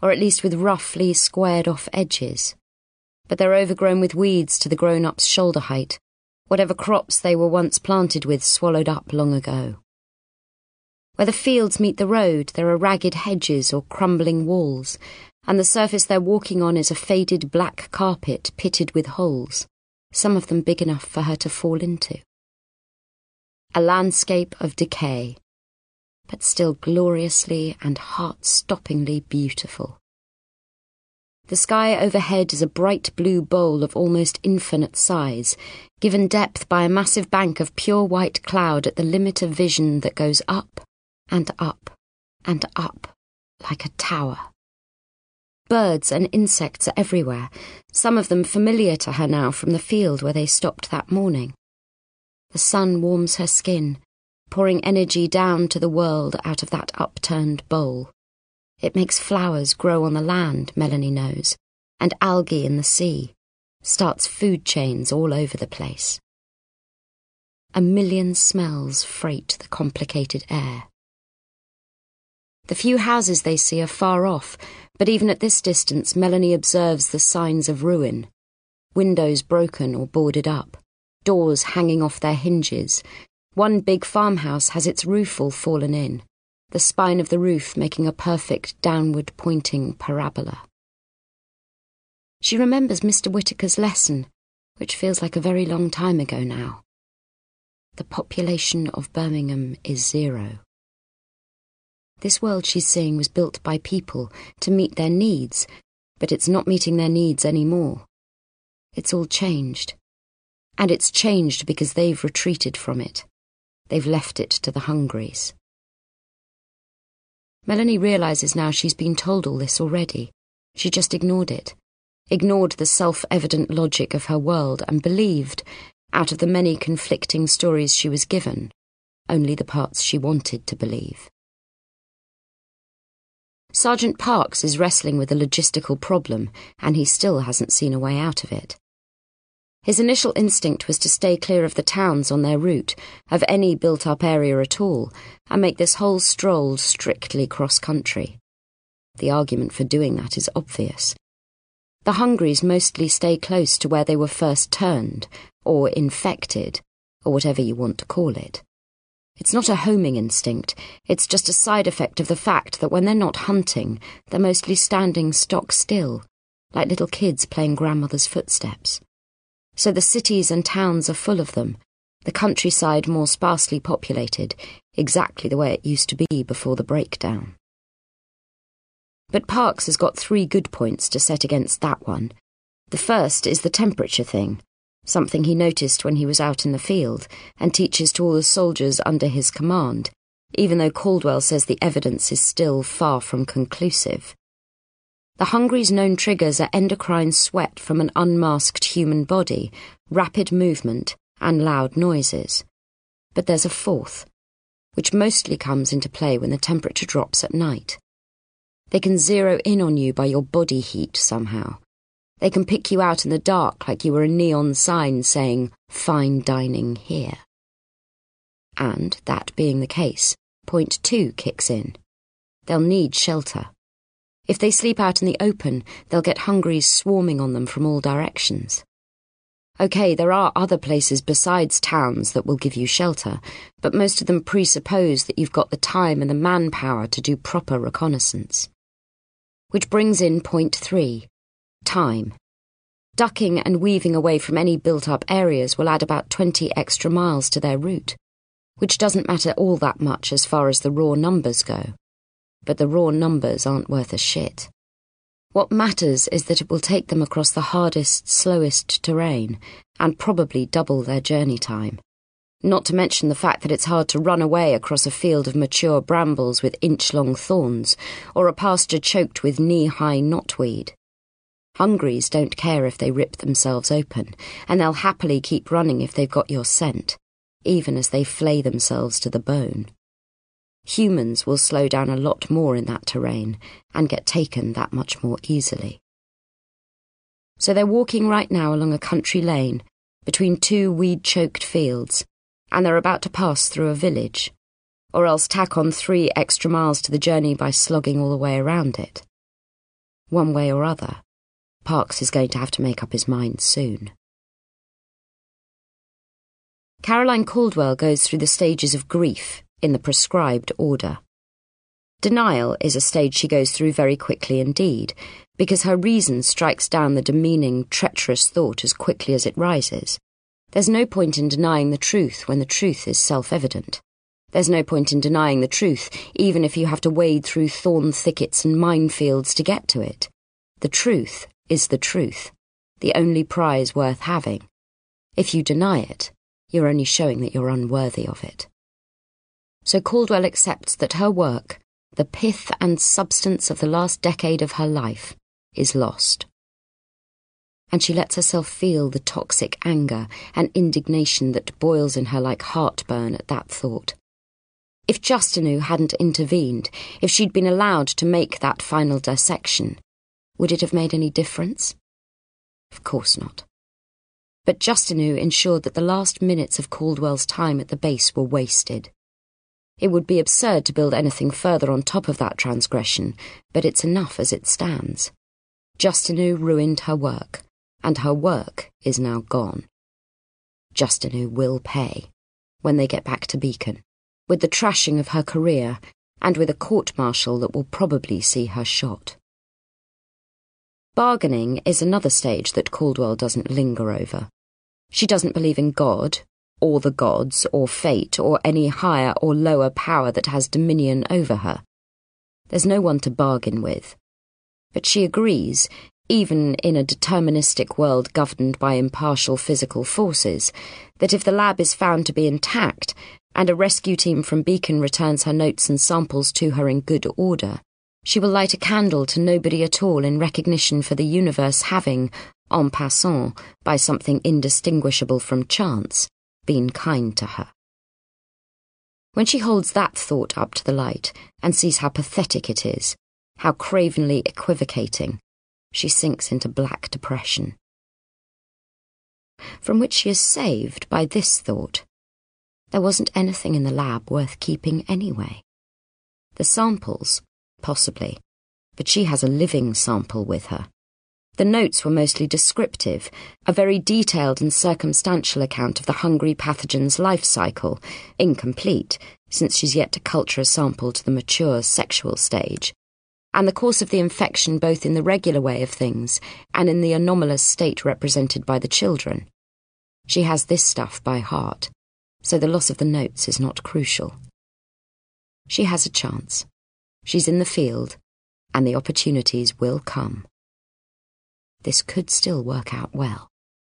or at least with roughly squared-off edges. But they're overgrown with weeds to the grown-ups' shoulder height, whatever crops they were once planted with swallowed up long ago. Where the fields meet the road, there are ragged hedges or crumbling walls, and the surface they're walking on is a faded black carpet pitted with holes, some of them big enough for her to fall into. A landscape of decay, but still gloriously and heart-stoppingly beautiful. The sky overhead is a bright blue bowl of almost infinite size, given depth by a massive bank of pure white cloud at the limit of vision that goes up and up and up like a tower. Birds and insects are everywhere, some of them familiar to her now from the field where they stopped that morning. The sun warms her skin, pouring energy down to the world out of that upturned bowl. It makes flowers grow on the land, Melanie knows, and algae in the sea, starts food chains all over the place. A million smells freight the complicated air. The few houses they see are far off, but even at this distance Melanie observes the signs of ruin. Windows broken or boarded up, doors hanging off their hinges. One big farmhouse has its roof all fallen in, the spine of the roof making a perfect downward-pointing parabola. She remembers Mister Whitaker's lesson, which feels like a very long time ago now. The population of Birmingham is zero. This world she's seeing was built by people to meet their needs, but it's not meeting their needs anymore. It's all changed. And it's changed because they've retreated from it. They've left it to the Hungries. Melanie realises now she's been told all this already. She just ignored it. Ignored the self-evident logic of her world and believed, out of the many conflicting stories she was given, only the parts she wanted to believe. Sergeant Parks is wrestling with a logistical problem, and he still hasn't seen a way out of it. His initial instinct was to stay clear of the towns on their route, of any built-up area at all, and make this whole stroll strictly cross-country. The argument for doing that is obvious. The Hungries mostly stay close to where they were first turned, or infected, or whatever you want to call it. It's not a homing instinct, it's just a side effect of the fact that when they're not hunting, they're mostly standing stock still, like little kids playing grandmother's footsteps. So the cities and towns are full of them, the countryside more sparsely populated, exactly the way it used to be before the breakdown. But Parks has got three good points to set against that one. The first is the temperature thing, something he noticed when he was out in the field, and teaches to all the soldiers under his command, even though Caldwell says the evidence is still far from conclusive. The Hungries' known triggers are endocrine sweat from an unmasked human body, rapid movement, and loud noises. But there's a fourth, which mostly comes into play when the temperature drops at night. They can zero in on you by your body heat somehow. They can pick you out in the dark like you were a neon sign saying, "Fine dining here." And, that being the case, point two kicks in. They'll need shelter. If they sleep out in the open, they'll get Hungries swarming on them from all directions. OK, there are other places besides towns that will give you shelter, but most of them presuppose that you've got the time and the manpower to do proper reconnaissance. Which brings in point three. Time. Ducking and weaving away from any built-up areas will add about twenty extra miles to their route, which doesn't matter all that much as far as the raw numbers go. But the raw numbers aren't worth a shit. What matters is that it will take them across the hardest, slowest terrain, and probably double their journey time. Not to mention the fact that it's hard to run away across a field of mature brambles with inch-long thorns, or a pasture choked with knee-high knotweed. Hungries don't care if they rip themselves open, and they'll happily keep running if they've got your scent, even as they flay themselves to the bone. Humans will slow down a lot more in that terrain, and get taken that much more easily. So they're walking right now along a country lane, between two weed-choked fields, and they're about to pass through a village, or else tack on three extra miles to the journey by slogging all the way around it. One way or other, Parkes is going to have to make up his mind soon. Caroline Caldwell goes through the stages of grief in the prescribed order. Denial is a stage she goes through very quickly indeed, because her reason strikes down the demeaning, treacherous thought as quickly as it rises. There's no point in denying the truth when the truth is self-evident. There's no point in denying the truth, even if you have to wade through thorn thickets and minefields to get to it. The truth is the truth, the only prize worth having. If you deny it, you're only showing that you're unworthy of it. So Caldwell accepts that her work, the pith and substance of the last decade of her life, is lost. And she lets herself feel the toxic anger and indignation that boils in her like heartburn at that thought. If Justineau hadn't intervened, if she'd been allowed to make that final dissection, would it have made any difference? Of course not. But Justineau ensured that the last minutes of Caldwell's time at the base were wasted. It would be absurd to build anything further on top of that transgression, but it's enough as it stands. Justineau ruined her work, and her work is now gone. Justineau will pay, when they get back to Beacon, with the trashing of her career, and with a court-martial that will probably see her shot. Bargaining is another stage that Caldwell doesn't linger over. She doesn't believe in God, or the gods, or fate, or any higher or lower power that has dominion over her. There's no one to bargain with. But she agrees, even in a deterministic world governed by impartial physical forces, that if the lab is found to be intact, and a rescue team from Beacon returns her notes and samples to her in good order, she will light a candle to nobody at all in recognition for the universe having, en passant, by something indistinguishable from chance, been kind to her. When she holds that thought up to the light and sees how pathetic it is, how cravenly equivocating, she sinks into black depression, from which she is saved by this thought. There wasn't anything in the lab worth keeping anyway. The samples, possibly, but she has a living sample with her. The notes were mostly descriptive, a very detailed and circumstantial account of the hungry pathogen's life cycle, incomplete, since she's yet to culture a sample to the mature sexual stage, and the course of the infection both in the regular way of things and in the anomalous state represented by the children. She has this stuff by heart, so the loss of the notes is not crucial. She has a chance. She's in the field, and the opportunities will come. This could still work out well.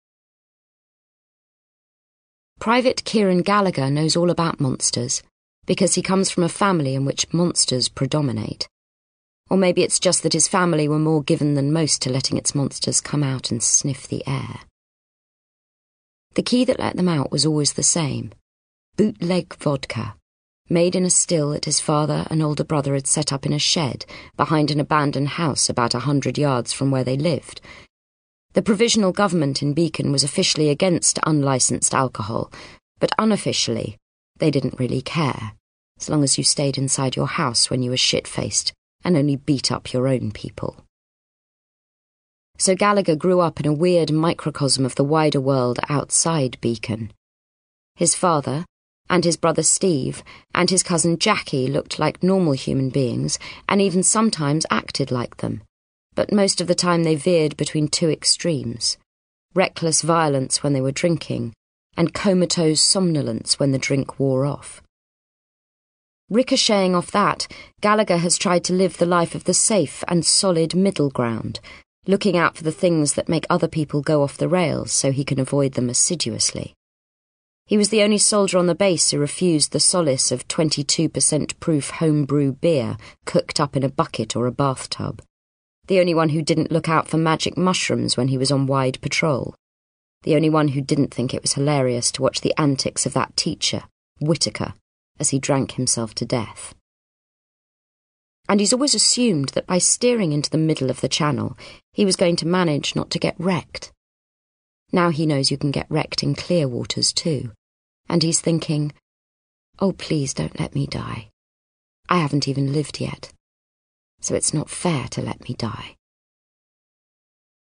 Private Kieran Gallagher knows all about monsters, because he comes from a family in which monsters predominate. Or maybe it's just that his family were more given than most to letting its monsters come out and sniff the air. The key that let them out was always the same: bootleg vodka, made in a still that his father and older brother had set up in a shed behind an abandoned house about a hundred yards from where they lived. The provisional government in Beacon was officially against unlicensed alcohol, but unofficially, they didn't really care, as long as you stayed inside your house when you were shit-faced and only beat up your own people. So Gallagher grew up in a weird microcosm of the wider world outside Beacon. His father, and his brother Steve, and his cousin Jackie looked like normal human beings, and even sometimes acted like them. But most of the time they veered between two extremes: reckless violence when they were drinking, and comatose somnolence when the drink wore off. Ricocheting off that, Gallagher has tried to live the life of the safe and solid middle ground, looking out for the things that make other people go off the rails so he can avoid them assiduously. He was the only soldier on the base who refused the solace of twenty-two percent proof homebrew beer cooked up in a bucket or a bathtub. The only one who didn't look out for magic mushrooms when he was on wide patrol. The only one who didn't think it was hilarious to watch the antics of that teacher, Whitaker, as he drank himself to death. And he's always assumed that by steering into the middle of the channel, he was going to manage not to get wrecked. Now he knows you can get wrecked in clear waters too, and he's thinking, oh, please don't let me die. I haven't even lived yet, so it's not fair to let me die.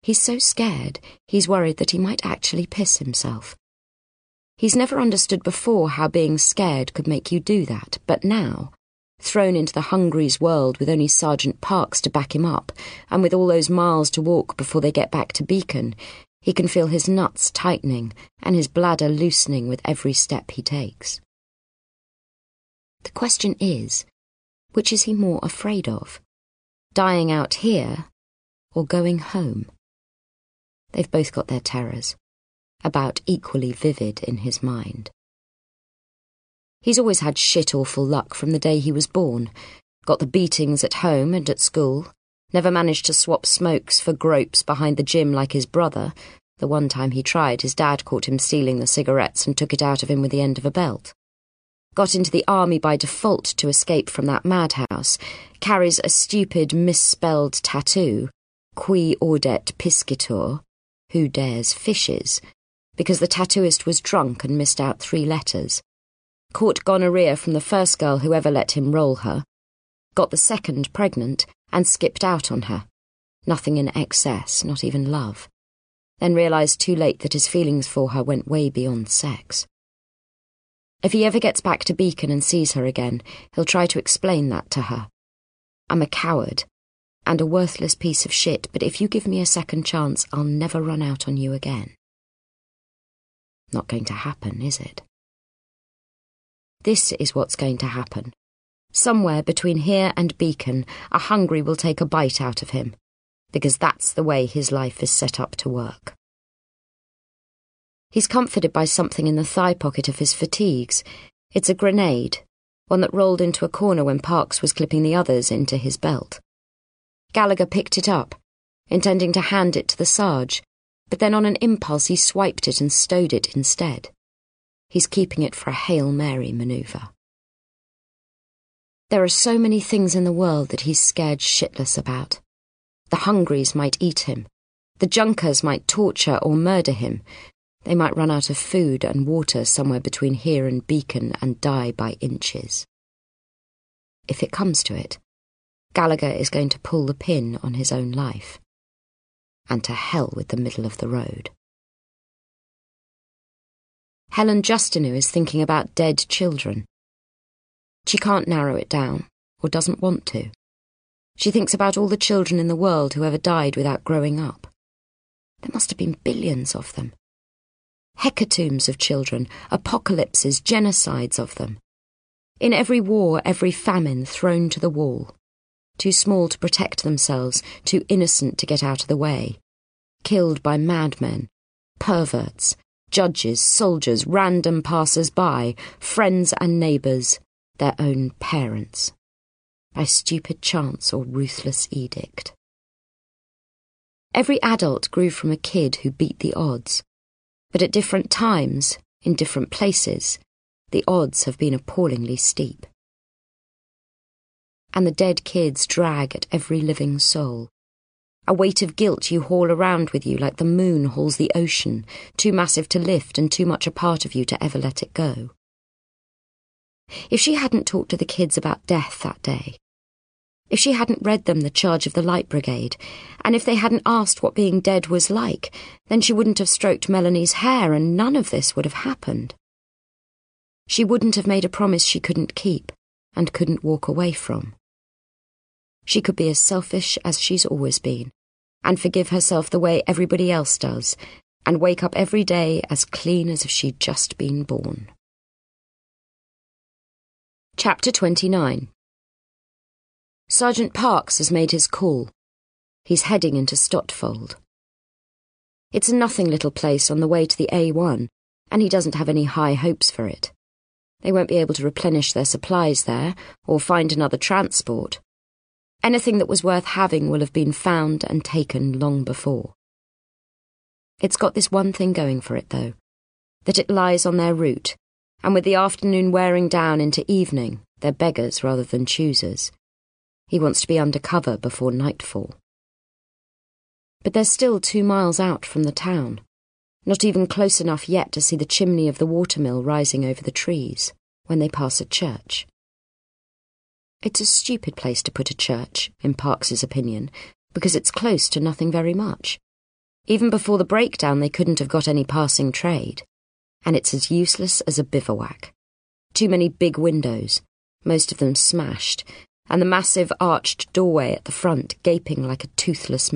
He's so scared, he's worried that he might actually piss himself. He's never understood before how being scared could make you do that, but now, thrown into the Hungry's world with only Sergeant Parks to back him up, and with all those miles to walk before they get back to Beacon, he can feel his nuts tightening and his bladder loosening with every step he takes. The question is, which is he more afraid of? Dying out here or going home? They've both got their terrors, about equally vivid in his mind. He's always had shit-awful luck from the day he was born. Got the beatings at home and at school. Never managed to swap smokes for gropes behind the gym like his brother. The one time he tried, his dad caught him stealing the cigarettes and took it out of him with the end of a belt. Got into the army by default to escape from that madhouse. Carries a stupid misspelled tattoo, Qui audet piscitur, who dares fishes, because the tattooist was drunk and missed out three letters. Caught gonorrhea from the first girl who ever let him roll her. Got the second pregnant and skipped out on her. Nothing in excess, not even love. Then realised too late that his feelings for her went way beyond sex. If he ever gets back to Beacon and sees her again, he'll try to explain that to her. I'm a coward and a worthless piece of shit, but if you give me a second chance, I'll never run out on you again. Not going to happen, is it? This is what's going to happen. Somewhere between here and Beacon, a Hungry will take a bite out of him, because that's the way his life is set up to work. He's comforted by something in the thigh pocket of his fatigues. It's a grenade, one that rolled into a corner when Parks was clipping the others into his belt. Gallagher picked it up, intending to hand it to the Sarge, but then on an impulse he swiped it and stowed it instead. He's keeping it for a Hail Mary manoeuvre. There are so many things in the world that he's scared shitless about. The Hungrys might eat him. The Junkers might torture or murder him. They might run out of food and water somewhere between here and Beacon and die by inches. If it comes to it, Gallagher is going to pull the pin on his own life. And to hell with the middle of the road. Helen Justineau is thinking about dead children. She can't narrow it down, or doesn't want to. She thinks about all the children in the world who ever died without growing up. There must have been billions of them. Hecatombs of children, apocalypses, genocides of them. In every war, every famine thrown to the wall. Too small to protect themselves, too innocent to get out of the way. Killed by madmen, perverts, judges, soldiers, random passers-by, friends and neighbours, their own parents, by stupid chance or ruthless edict. Every adult grew from a kid who beat the odds, but at different times, in different places, the odds have been appallingly steep. And the dead kids drag at every living soul. A weight of guilt you haul around with you like the moon hauls the ocean, too massive to lift and too much a part of you to ever let it go. If she hadn't talked to the kids about death that day, if she hadn't read them The Charge of the Light Brigade, and if they hadn't asked what being dead was like, then she wouldn't have stroked Melanie's hair and none of this would have happened. She wouldn't have made a promise she couldn't keep and couldn't walk away from. She could be as selfish as she's always been, and forgive herself the way everybody else does, and wake up every day as clean as if she'd just been born. Chapter twenty-nine. Sergeant Parks has made his call. He's heading into Stotfold. It's a nothing little place on the way to the A one, and he doesn't have any high hopes for it. They won't be able to replenish their supplies there, or find another transport. Anything that was worth having will have been found and taken long before. It's got this one thing going for it, though, that it lies on their route, and with the afternoon wearing down into evening, they're beggars rather than choosers. He wants to be under cover before nightfall. But they're still two miles out from the town, not even close enough yet to see the chimney of the watermill rising over the trees when they pass a church. It's a stupid place to put a church, in Parks's opinion, because it's close to nothing very much. Even before the breakdown, they couldn't have got any passing trade. And it's as useless as a bivouac. Too many big windows, most of them smashed, and the massive arched doorway at the front gaping like a toothless